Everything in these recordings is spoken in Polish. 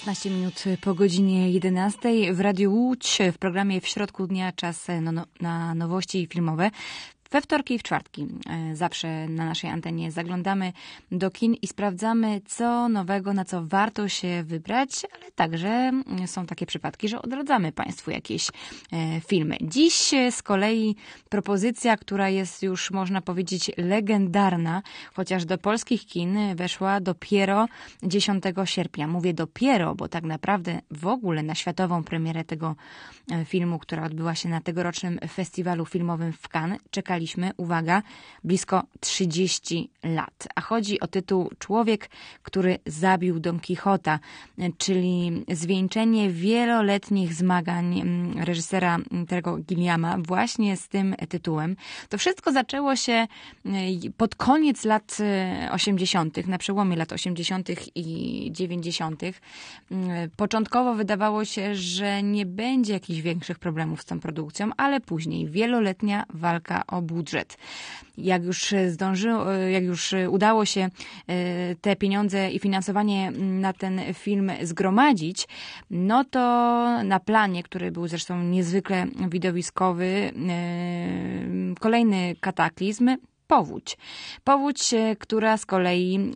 16 minut po godzinie 11 w Radiu Łódź w programie W środku dnia czas na nowości filmowe. We wtorki i w czwartki zawsze na naszej antenie zaglądamy do kin i sprawdzamy, co nowego, na co warto się wybrać, ale także są takie przypadki, że odradzamy Państwu jakieś filmy. Dziś z kolei propozycja, która jest już, można powiedzieć, legendarna, chociaż do polskich kin weszła dopiero 10 sierpnia. Mówię dopiero, bo tak naprawdę w ogóle na światową premierę tego filmu, która odbyła się na tegorocznym festiwalu filmowym w Cannes, czekaliśmy, uwaga, blisko 30 lat. A chodzi o tytuł Człowiek, który zabił Don Quixota, czyli zwieńczenie wieloletnich zmagań reżysera Terry'ego Gilliama właśnie z tym tytułem. To wszystko zaczęło się pod koniec lat 80., na przełomie lat 80. i 90. Początkowo wydawało się, że nie będzie jakichś większych problemów z tą produkcją, ale później wieloletnia walka o budżet. Jak już udało się te pieniądze i finansowanie na ten film zgromadzić, no to na planie, który był zresztą niezwykle widowiskowy, kolejny kataklizm, Powódź, która z kolei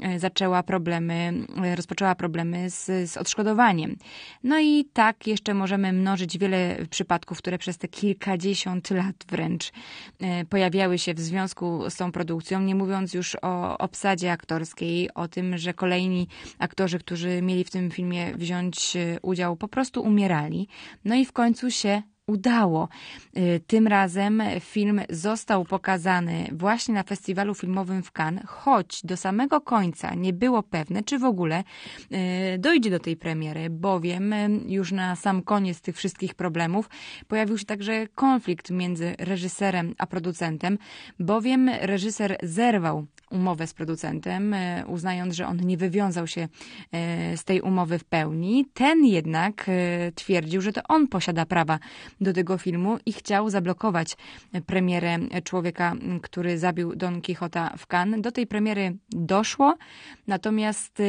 rozpoczęła problemy z odszkodowaniem. No i tak jeszcze możemy mnożyć wiele przypadków, które przez te kilkadziesiąt lat wręcz pojawiały się w związku z tą produkcją, nie mówiąc już o obsadzie aktorskiej, o tym, że kolejni aktorzy, którzy mieli w tym filmie wziąć udział, po prostu umierali. No i w końcu się udało. Tym razem film został pokazany właśnie na festiwalu filmowym w Cannes, choć do samego końca nie było pewne, czy w ogóle dojdzie do tej premiery, bowiem już na sam koniec tych wszystkich problemów pojawił się także konflikt między reżyserem a producentem, bowiem reżyser zerwał umowę z producentem, uznając, że on nie wywiązał się z tej umowy w pełni. Ten jednak twierdził, że to on posiada prawa do tego filmu i chciał zablokować premierę Człowieka, który zabił Don Quixota w Cannes. Do tej premiery doszło, natomiast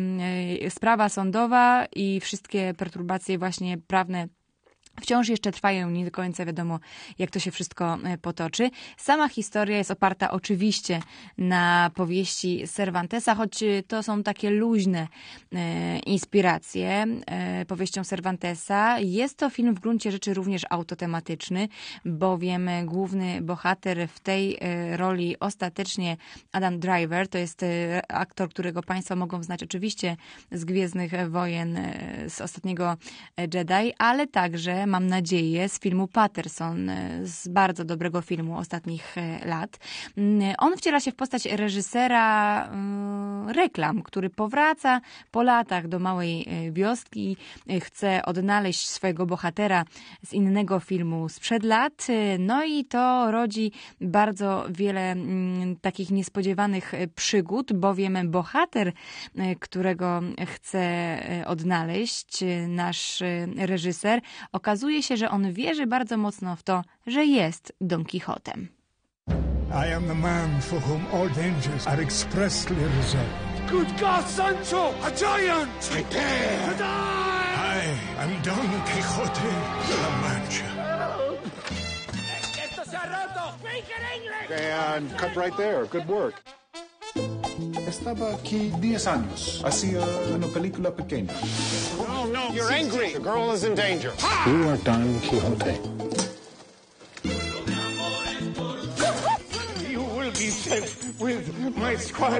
sprawa sądowa i wszystkie perturbacje właśnie prawne wciąż jeszcze trwają, nie do końca wiadomo, jak to się wszystko potoczy. Sama historia jest oparta oczywiście na powieści Cervantesa, choć to są takie luźne inspiracje powieścią Cervantesa. Jest to film w gruncie rzeczy również autotematyczny, bowiem główny bohater w tej roli ostatecznie Adam Driver, to jest aktor, którego Państwo mogą znać oczywiście z Gwiezdnych Wojen, z ostatniego Jedi, ale także mam nadzieję, z filmu Patterson, z bardzo dobrego filmu ostatnich lat. On wciela się w postać reżysera reklam, który powraca po latach do małej wioski, chce odnaleźć swojego bohatera z innego filmu sprzed lat, no i to rodzi bardzo wiele takich niespodziewanych przygód, bowiem bohater, którego chce odnaleźć nasz reżyser, okazuje się, że on wierzy bardzo mocno w to, że jest Don Quixotem. I am the man for whom all dangers are expressly reserved. Good God, Sancho! A giant! I dare to die! I am Don Quixote de la Mancha. Esto se ha roto! Speak in English! And cut right there. Good work. Estaba aquí 10 años. Hacía una película pequeña. Oh, no. You're angry. The girl is in danger. You are Don Quixote. You will be sent with my squad.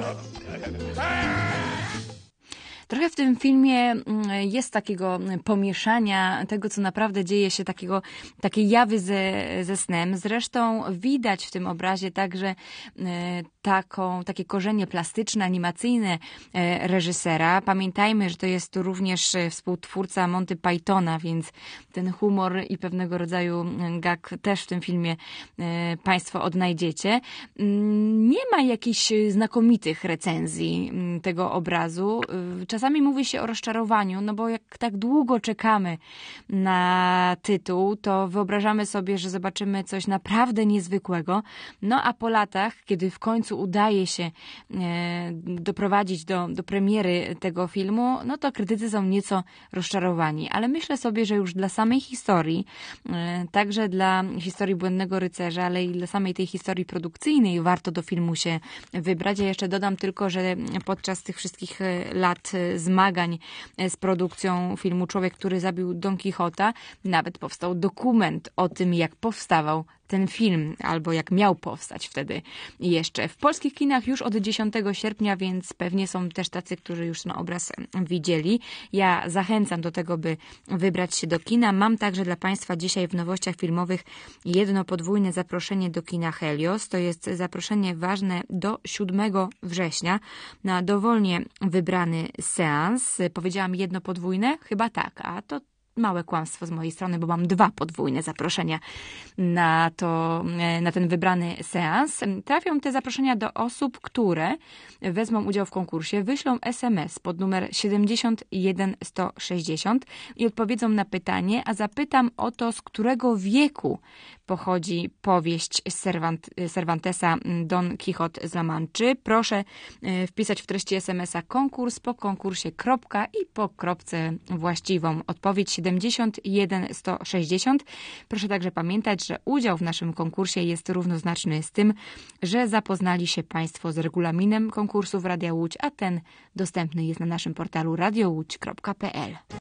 Trochę w tym filmie jest takiego pomieszania tego, co naprawdę dzieje się, takiej jawy ze snem. Zresztą widać w tym obrazie także takie korzenie plastyczne, animacyjne reżysera. Pamiętajmy, że to jest również współtwórca Monty Pythona, więc ten humor i pewnego rodzaju gag też w tym filmie Państwo odnajdziecie. Nie ma jakichś znakomitych recenzji tego obrazu. Czasami mówi się o rozczarowaniu, no bo jak tak długo czekamy na tytuł, to wyobrażamy sobie, że zobaczymy coś naprawdę niezwykłego. No a po latach, kiedy w końcu udaje się doprowadzić do premiery tego filmu, no to krytycy są nieco rozczarowani. Ale myślę sobie, że już dla samej historii, także dla historii Błędnego Rycerza, ale i dla samej tej historii produkcyjnej warto do filmu się wybrać. Ja jeszcze dodam tylko, że podczas tych wszystkich lat zmagań z produkcją filmu Człowiek, który zabił Don Quixota, nawet powstał dokument o tym, jak powstawał ten film, albo jak miał powstać wtedy jeszcze. W polskich kinach już od 10 sierpnia, więc pewnie są też tacy, którzy już ten obraz widzieli. Ja zachęcam do tego, by wybrać się do kina. Mam także dla Państwa dzisiaj w nowościach filmowych jedno podwójne zaproszenie do kina Helios. To jest zaproszenie ważne do 7 września na dowolnie wybrany seans. Powiedziałam jedno podwójne? Chyba tak, a to małe kłamstwo z mojej strony, bo mam 2 podwójne zaproszenia na ten wybrany seans. Trafią te zaproszenia do osób, które wezmą udział w konkursie, wyślą SMS pod numer 71160 i odpowiedzą na pytanie, a zapytam o to, z którego wieku pochodzi powieść Cervantesa Don Quixote z La Manczy. Proszę wpisać w treści SMS-a konkurs, po konkursie kropka i po kropce właściwą odpowiedź 71160. Proszę także pamiętać, że udział w naszym konkursie jest równoznaczny z tym, że zapoznali się Państwo z regulaminem konkursu w Radia Łódź, a ten dostępny jest na naszym portalu radiołódź.pl.